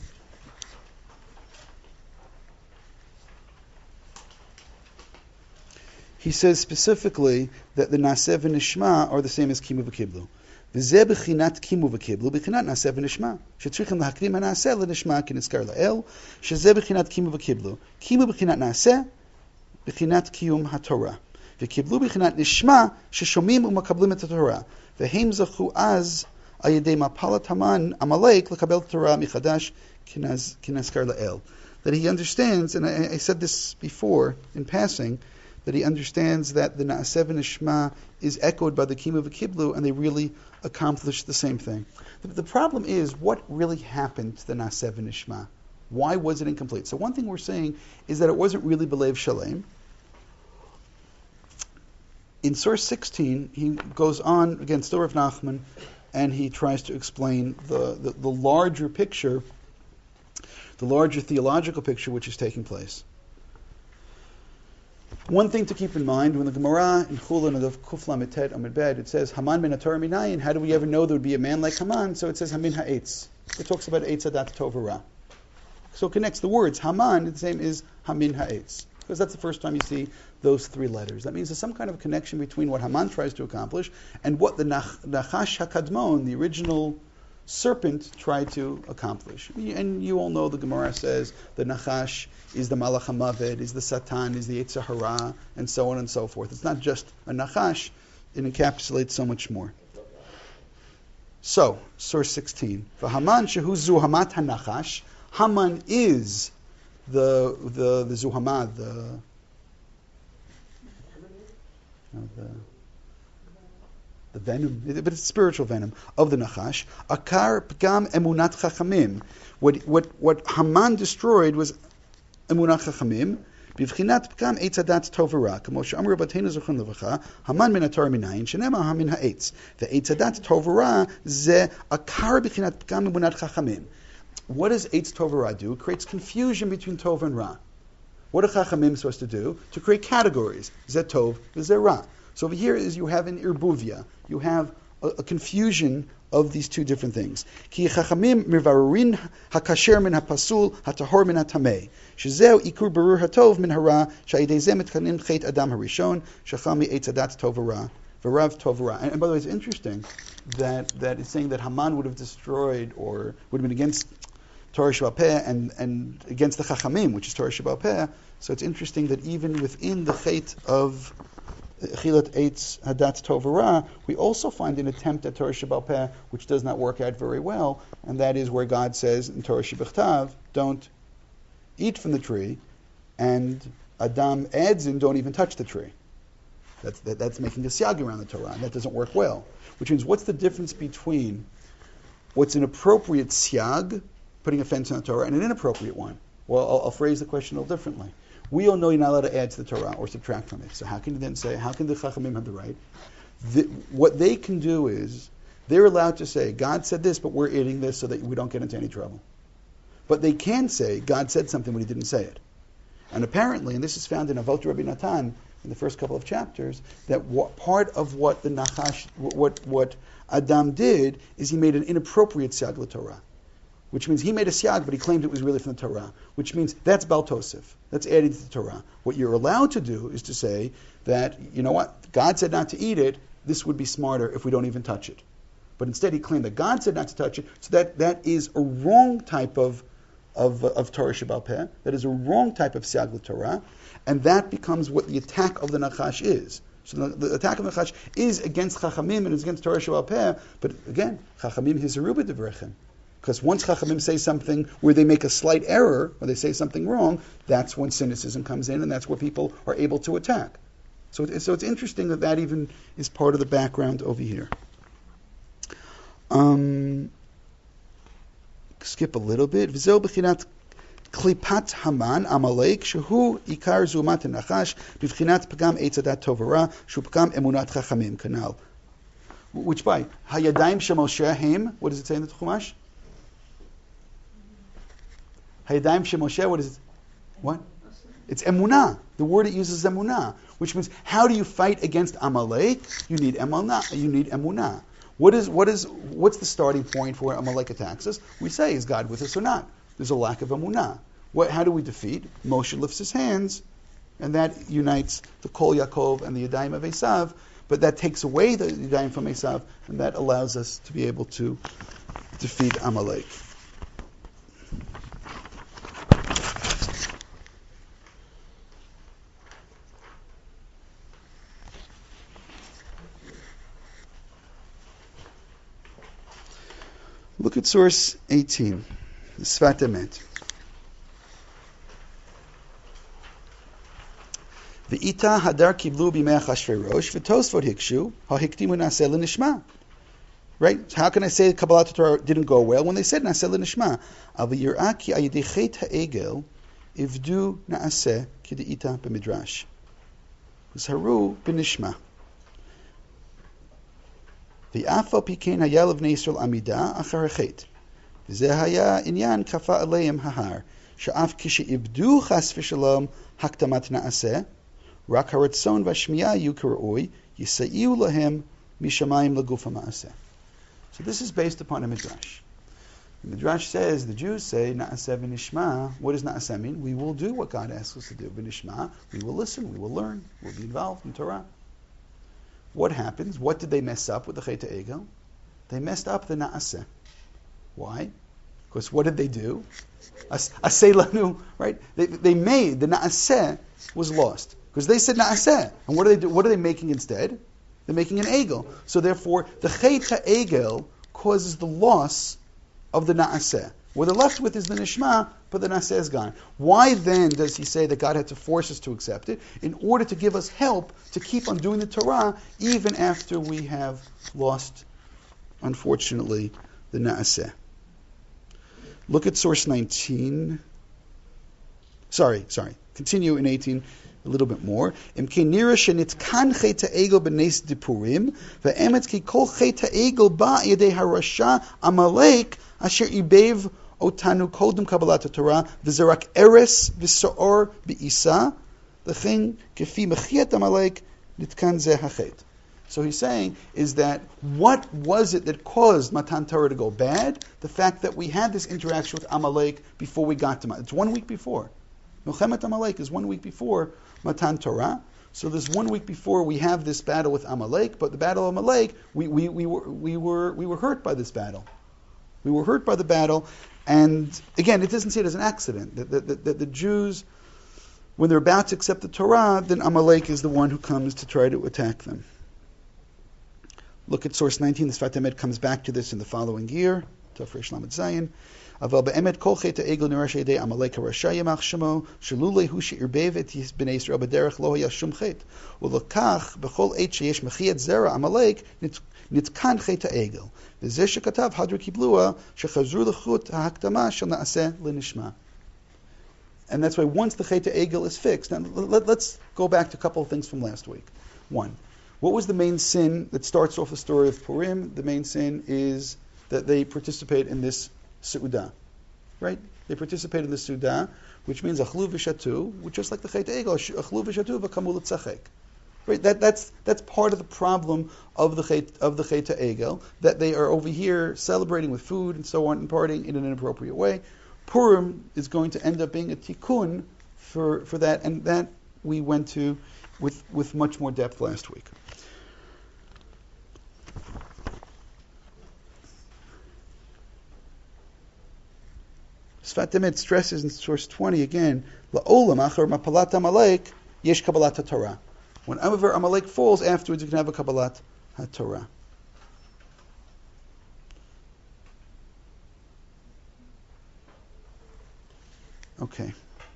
he says specifically that the Naseh v'Nishma are the same as Kimu v'Kiblu. V'zeh b'chinat Kimu v'Kiblu, b'chinat Naseh v'Nishma. Shetzrichim l'hakrim ha'Naseh l'Nishma k'nizkar la'el, shezeh b'chinat Kimu v'Kiblu. Kimu b'chinat Naseh, b'chinat Kiyum ha'Torah. V'Kiblu b'chinat Nishma, sheshomim u'makablim et ha'Torah. V'heim zachu az al yedei mapalat Haman Amalek l'kabel Torah michadash k'nizkar la'el. That he understands, and I, I said this before in passing, that he understands that the Na'aseh v'Nishma is echoed by the Kimu v'Kiblu, and they really accomplish the same thing. The, the problem is, what really happened to the Na'aseh v'Nishma? Why was it incomplete? So one thing we're saying is that it wasn't really Belev Shalem. In source sixteen, he goes on against Rav Nachman, and he tries to explain the, the, the larger picture, the larger theological picture which is taking place. One thing to keep in mind, when the Gemara in Chulin of the Kufla Mitet Amid Bed, it says, Haman ben HaTorah Minayin, how do we ever know there would be a man like Haman? So it says, Hamin ha'etz. It talks about Eitz Hadat Tov Ra. So it connects the words, Haman, the same is Hamin ha'etz. Because that's the first time you see those three letters. That means there's some kind of connection between what Haman tries to accomplish and what the Nach- Nachash HaKadmon, the original serpent, tried to accomplish. And you all know the Gemara says the Nachash is the Malach HaMaved, is the Satan, is the Yetzer Hara, and so on and so forth. It's not just a Nachash, it encapsulates so much more. So, source sixteen. V'Haman shehu Zuhamat HaNachash. Haman is the the the Zuhamad, the, no, the the venom, but it's spiritual venom of the Nachash. Akar pgam emunat chachamim. What what what Haman destroyed was emunat chachamim. Bivchinat pgam eitz hadat tov v'ra. Kamo she'amru Rabbeinu zochron levacha. Haman min haTorah minayin shenema hamin ha'etz. The eitz hadat tov v'ra ze akar bivchinat pgam emunat chachamim. What does eitz tov v'ra do? It creates confusion between tov and ra. What are chachamim supposed to do? To create categories. Zeh tov, zeh ra. So over here is you have an irbuvia, you have a, a confusion of these two different things. Ki chachamim mirvarurin hakasher min hapasul hatahor min hatamei. Shezeu ikur berur hatov min hara sha'idei zeh mitkanin chet adam harishon shachami eitz hadat tov v'ra v'rav tov v'ra. And, and by the way, it's interesting that that it's saying that Haman would have destroyed or would have been against Torah Sheba'al Peh and, and against the chachamim, which is Torah Sheba'al Peh. So it's interesting that even within the chet of Chilat Eitz Hadat Tov V'ra, we also find an attempt at Torah Sheba'al Peh, which does not work out very well, and that is where God says in Torah Shebechtav, don't eat from the tree, and Adam adds in, don't even touch the tree. That's that, that's making a siag around the Torah, and that doesn't work well. Which means, what's the difference between what's an appropriate siag, putting a fence on the Torah, and an inappropriate one? Well, I'll, I'll phrase the question a little differently. We all know you're not allowed to add to the Torah or subtract from it. So how can you then say, how can the Chachamim have the right? The, what they can do is, they're allowed to say, God said this, but we're adding this so that we don't get into any trouble. But they can say, God said something when he didn't say it. And apparently, and this is found in Avot Rabbi Natan, in the first couple of chapters, that what, part of what the Nachash, what, what Adam did, is he made an inappropriate siag l'Torah. Which means he made a siag, but he claimed it was really from the Torah. Which means that's Baal Tosef. That's adding to the Torah. What you're allowed to do is to say that, you know what, God said not to eat it, this would be smarter if we don't even touch it. But instead he claimed that God said not to touch it, so that, that is a wrong type of of, of Torah Sheba'al Peh. That is a wrong type of siag l'Torah, and that becomes what the attack of the Nachash is. So the, the attack of the Nachash is against Chachamim and is against Torah Sheba'al Peh, but again, Chachamim hizaru b'divrechem. Because once Chachamim say something where they make a slight error, or they say something wrong, that's when cynicism comes in, and that's where people are able to attack. So, it, so it's interesting that that even is part of the background over here. Um, skip a little bit. V'zeu b'chinat klipat Haman Amalek shehu ikar zumat nachash b'chinat pagam eitz hadat tov v'ra shu pagam emunat Chachamim kanal. Which by hayadayim shemoshe hem. What does it say in the Chumash? Hayadayim shemoshe. What is it? What? It's emunah. The word it uses is emunah, which means how do you fight against Amalek? You need emunah. You need emunah. What is what is what's the starting point for where Amalek attacks us? We say, is God with us or not? There's a lack of emunah. What? How do we defeat? Moshe lifts his hands, and that unites the Kol Yaakov and the Yadayim of Esav, but that takes away the Yadayim from Esav, and that allows us to be able to defeat Amalek. Look at source eighteen, the Sfat Emet. V'ita hadar kiblu b'mei Achashverosh v'tosfot hikshu ha'hiktimu naseh l'nishma. Right? How can I say the Kabbalat Torah didn't go well when they said naseh l'nishma? Av yirah ki ayidei chet ha'egel ivdu naaseh k'de'ita b'midrash. V'zharu b'nishma. ואף על פי כן היה לבני ישראל עמידה אחר החטא. וזה היה עניין כפה עליהם ההר, שאף כשאיבדו חס ושלום הקדמת נעשה, רק הרצון והשמיעה יהיו כראוי, יסייעו להם משמיים לגוף המעשה. So this is based upon a midrash. The midrash says, the Jews say, na'aseh v'nishma. What does na'aseh mean? We will do what God asks us to do. V'nishma, we will listen, we will learn, we'll be involved in Torah. What happens? What did they mess up with the Chet HaEgel? They messed up the Na'aseh. Why? Because what did they do? As- Aseh lanu, right? They, they made, the Na'aseh was lost. Because they said Na'aseh. And what are they do? What are they making instead? They're making an Egel. So therefore, the Chet HaEgel causes the loss of the Na'aseh. What they're left with is the Nishma, but the Na'aseh is gone. Why then does he say that God had to force us to accept it? In order to give us help to keep on doing the Torah, even after we have lost, unfortunately, the Na'aseh. Look at source nineteen. Sorry, sorry. Continue in eighteen a little bit more. Im kenira shenitkan chet ha'egel b'neis dipurim, ve'emet ki kol chet ha'egel ba yedei harasha Amalek asher ibev otanu kodem kabbalat Torah v'zerak eres v'soor b'isa the thing kefi mechiat Amalek nitkan zeh hachet. So he's saying is that what was it that caused Matan Torah to go bad? The fact that we had this interaction with Amalek before we got to Matan. It's one week before. Milchemet Amalek is one week before Matan Torah. So this one week before we have this battle with Amalek, but the battle of Amalek, we, we, we were we were we were hurt by this battle. We were hurt by the battle, and again, it doesn't say it as an accident. That the, the, the, the Jews, when they're about to accept the Torah, then Amalek is the one who comes to try to attack them. Look at source nineteen. The Sfat Emet comes back to this in the following year. Tafresh Lamed Zayin. אבל באמת כל חטא העגל נרש על ידי עמלק הרשע יימח שמו, שלולא הוא שערבב את בני ישראל בדרך לא היה שום חטא. ולכך בכל עת שיש מחיית זרע עמלק נתקן חטא העגל. וזה שכתב הדר קיבלוה שחזרו לחוט ההקדמה של נעשה לנשמה. And that's why once the Chet HaEgel is fixed, now let, let's go back to a couple of things from last week. One, what was the main sin that starts off the story of Purim? The main sin is that they participate in this Seudah, right? They participate in the Seudah, which means achlu v'shatu, which just like the Chet HaEgel, achlu v'shatu v'kamu l'tzachek. Right? That that's that's part of the problem of the Chet of the Chet HaEgel, that they are over here celebrating with food and so on and partying in an inappropriate way. Purim is going to end up being a tikkun for for that, and that we went to with with much more depth last week. Sfat Emet stresses in source twenty again, La'olam achar mapalat Amalek yesh kabbalat Torah. Whenever Amalek falls, afterwards you can have a kabbalat HaTorah. Okay.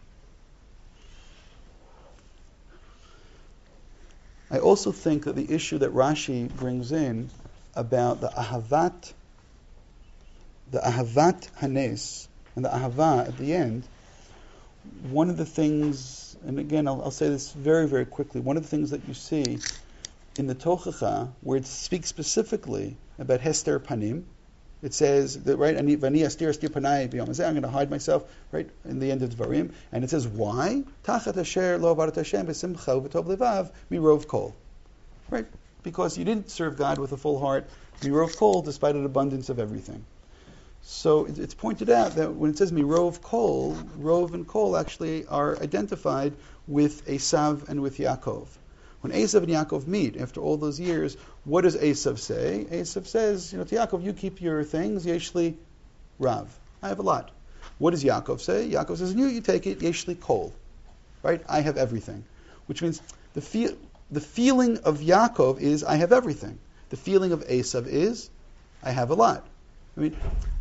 I also think that the issue that Rashi brings in about the ahavat, the ahavat hanes, and the ahava at the end, one of the things, and again I'll, I'll say this very, very quickly, one of the things that you see in the Tochacha, where it speaks specifically about Hester Panim, it says that, right, Vani astir astir panai b'yom hazeh, I'm going to hide myself, right, in the end of Dvarim, and it says why? Tachat asher lo avarat Hashem b'simcha v'tov levav mirov kol, right? Because you didn't serve God with a full heart, mirov kol, despite an abundance of everything. So it- it's pointed out that when it says Mirov Kol, Rov and Kol actually are identified with Esav and with Yaakov. When Esav and Yaakov meet after all those years, what does Esav say? Esav says, you know, to Yaakov, you keep your things, Yeshli Rav. I have a lot. What does Yaakov say? Yaakov says, you, you take it, Yeshli Kol. Right? I have everything. Which means the feel, the feeling of Yaakov is, I have everything. The feeling of Esav is, I have a lot. I mean,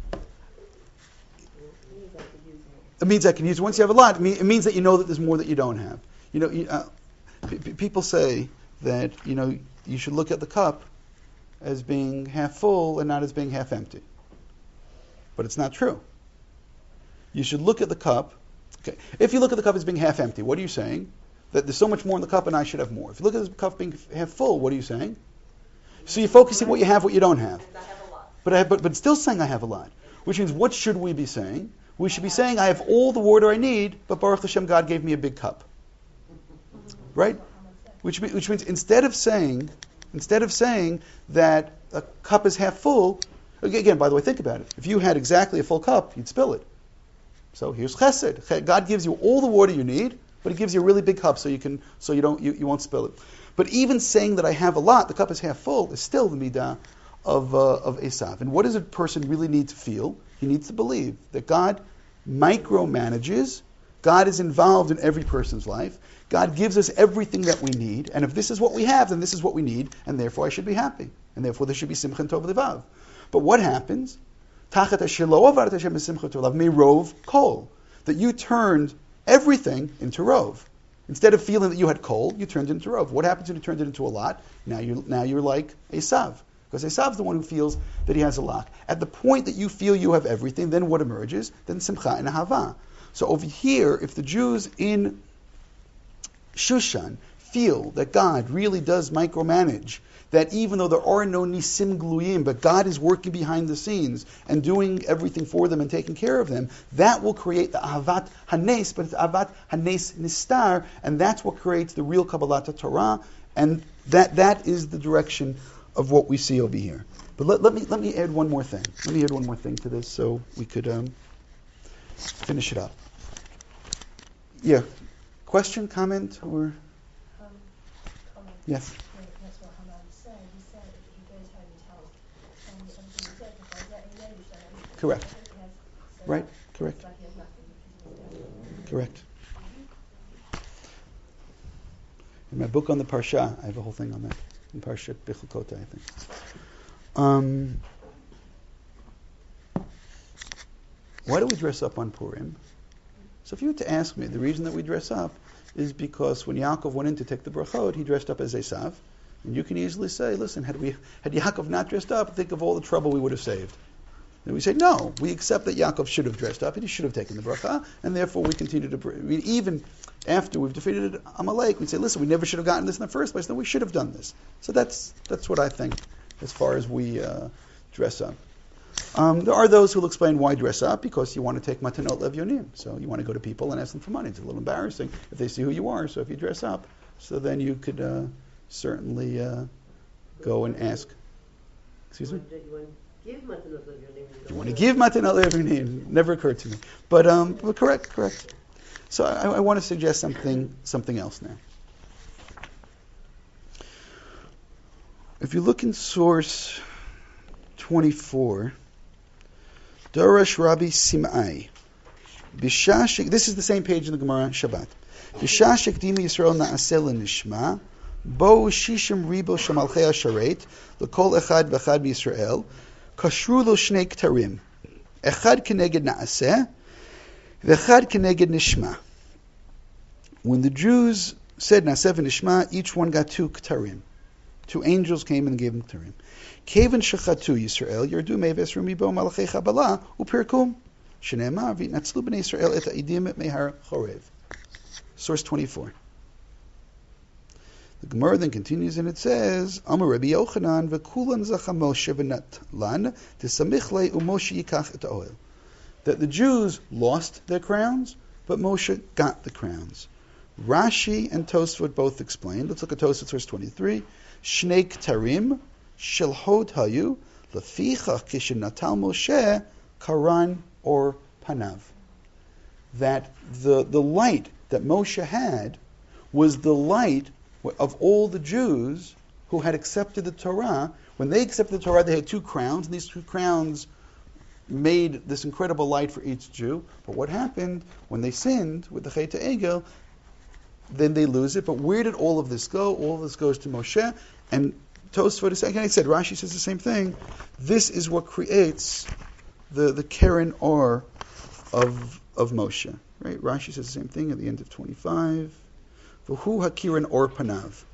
it means I can use it. Once you have a lot, it, mean, it means that you know that there's more that you don't have. You know, you, uh, p- p- people say that, you know, you should look at the cup as being half full and not as being half empty. But it's not true. You should look at the cup. Okay, if you look at the cup as being half empty, what are you saying? That there's so much more in the cup and I should have more. If you look at the cup being half full, what are you saying? So you're focusing what you have, what you don't have. But I, but but still saying I have a lot. Which means what should we be saying? We should be saying I have all the water I need, but Baruch Hashem, God gave me a big cup. Right? Which means, which means instead of saying instead of saying that a cup is half full, again, by the way, think about it. If you had exactly a full cup, you'd spill it. So here's chesed. God gives you all the water you need, but He gives you a really big cup so you can so you don't you, you won't spill it. But even saying that I have a lot, the cup is half full, is still the midah of uh, of Esav. And what does a person really need to feel? He needs to believe that God micromanages. God is involved in every person's life. God gives us everything that we need. And if this is what we have, then this is what we need, and therefore I should be happy. And therefore there should be simcha and tov levav. But what happens? Tachat asher lo avarat Hashem b'simcha tov levav mirov kol. That you turned everything into rov. Instead of feeling that you had kol, you turned it into rov. What happens when you turned it into a lot? Now you're, now you're like Esav. Because Esav's the one who feels that he has a lot. At the point that you feel you have everything, then what emerges? Then simcha and ahava. So over here, if the Jews in Shushan feel that God really does micromanage, that even though there are no nisim gluyim, but God is working behind the scenes and doing everything for them and taking care of them, that will create the ahavat hanes, but it's ahavat hanes nistar, and that's what creates the real Kabbalat Torah, and that that is the direction of what we see over here. But let, let me let me add one more thing. Let me add one more thing to this so we could um, finish it up. Yeah. Question, comment, or Um, comment. yes? Yeah, that's what Haman said. He said that he goes home and tells um, something he said because I don't know Yisrael. Correct. He has, so Right. it's Correct. like he has nothing because he was dead. Correct. In my book on the Parsha, I have a whole thing on that. In Parsha Bechukota, I think. Um, why do we dress up on Purim? So if you were to ask me, the reason that we dress up is because when Yaakov went in to take the brachot, he dressed up as Esav. And you can easily say, listen, had we had Yaakov not dressed up, think of all the trouble we would have saved. And we say, no, we accept that Yaakov should have dressed up and he should have taken the bracha, and therefore we continue to, I mean, even after we've defeated Amalek, we say, listen, we never should have gotten this in the first place, then we should have done this. So that's that's what I think as far as we uh, dress up. Um, there are those who will explain why dress up, because you want to take matanot levyonim. So you want to go to people and ask them for money. It's a little embarrassing if they see who you are. So if you dress up, so then you could uh, certainly uh, go and ask. Excuse me? You want to give matanot levyonim. You want to give matanot levyonim. Never occurred to me. But, um, but correct, correct. So I, I want to suggest something something else now. If you look in source twenty-four, Darash Rabbi Sim'ai, Bishashik, this is the same page in the Gemara Shabbat. Bishashik Dima Yisrael Na'aseh L'Nishma, Bo Shishim Ribo Shamalchei Asharet, L'Kol Echad V'Echad B'Yisrael, Kashru Lo Shnei Ktarim, Echad Keneged Na'aseh, V'Echad Keneged Nishma. When the Jews said Na'aseh V'Nishma, each one got two Ktarim. Two angels came and gave them Ktarim. Kevan shechatu Yisrael yardu meves rumibo malachei chabala upirkum shenemar v'natzlu b'nei Yisrael et ha'edim mehar chorev. Source twenty-four. The Gemara then continues and it says, Amar Rabbi Yochanan v'kulan zacha Moshe v'natlan t'samichle u'Moshe yikach et ha'oil. That the Jews lost their crowns, but Moshe got the crowns. Rashi and Tosfot both explain. Let's look at Tosfot verse twenty-three. Shnei ktarim shel hod hayu lefichach kishenatal Moshe Karan or Panav. That the, the light that Moshe had was the light of all the Jews who had accepted the Torah. When they accepted the Torah, they had two crowns, and these two crowns made this incredible light for each Jew. But what happened when they sinned with the Chet HaEgel? Then they lose it. But where did all of this go? All of this goes to Moshe. And Tosfot, again I said, Rashi says the same thing. This is what creates the, the Keren Or of, of Moshe. Right? Rashi says the same thing at the end of twenty-five. V'hu hakiren or panav.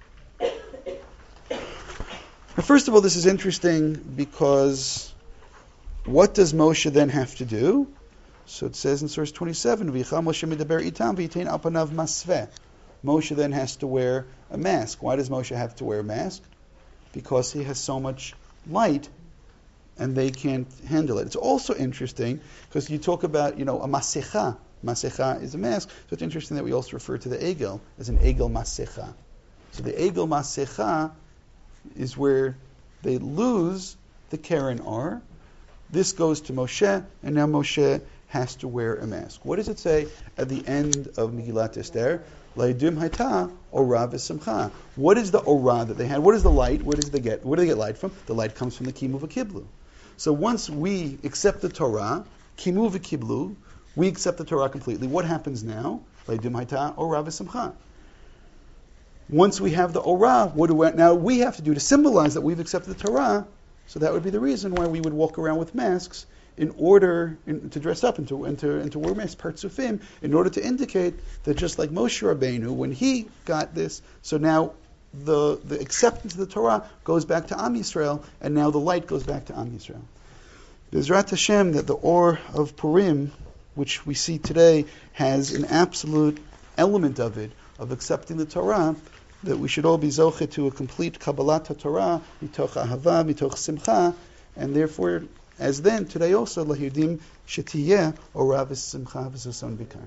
Now, first of all, this is interesting because what does Moshe then have to do? So it says in source twenty-seven, V'yichal Moshe medaber itam v'yitein al panav masveh. Moshe then has to wear a mask. Why does Moshe have to wear a mask? Because he has so much light and they can't handle it. It's also interesting because you talk about, you know, a masecha. Masecha is a mask. So it's interesting that we also refer to the egel as an egel masecha. So the egel masecha is where they lose the Keren Or. This goes to Moshe, and now Moshe has to wear a mask. What does it say at the end of Megillat Esther? La'idum hayta ora v'simcha. What is the ora that they had? What is the light? Where does they get? Where do they get light from? The light comes from the kimu v'kiblu. So once we accept the Torah, kimu v'kiblu, we accept the Torah completely. What happens now? La'idum hayta ora v'simcha. Once we have the ora, what do we, now we have to do to symbolize that we've accepted the Torah? So that would be the reason why we would walk around with masks in order in, to dress up and to, and to, and to wear masks, partsufim, in order to indicate that just like Moshe Rabbeinu, when he got this, so now the the acceptance of the Torah goes back to Am Yisrael, and now the light goes back to Am Yisrael. Bezrat Hashem, that the Or of Purim, which we see today, has an absolute element of it, of accepting the Torah, that we should all be zoche to a complete Kabbalat HaTorah, mitoch ahava, mitoch simcha, and therefore, as then, today also, lahidim shetiyeh ora v'simcha v'sason bikar.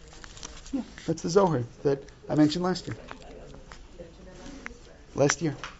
Yeah, that's the Zohar that I mentioned last year. Last year.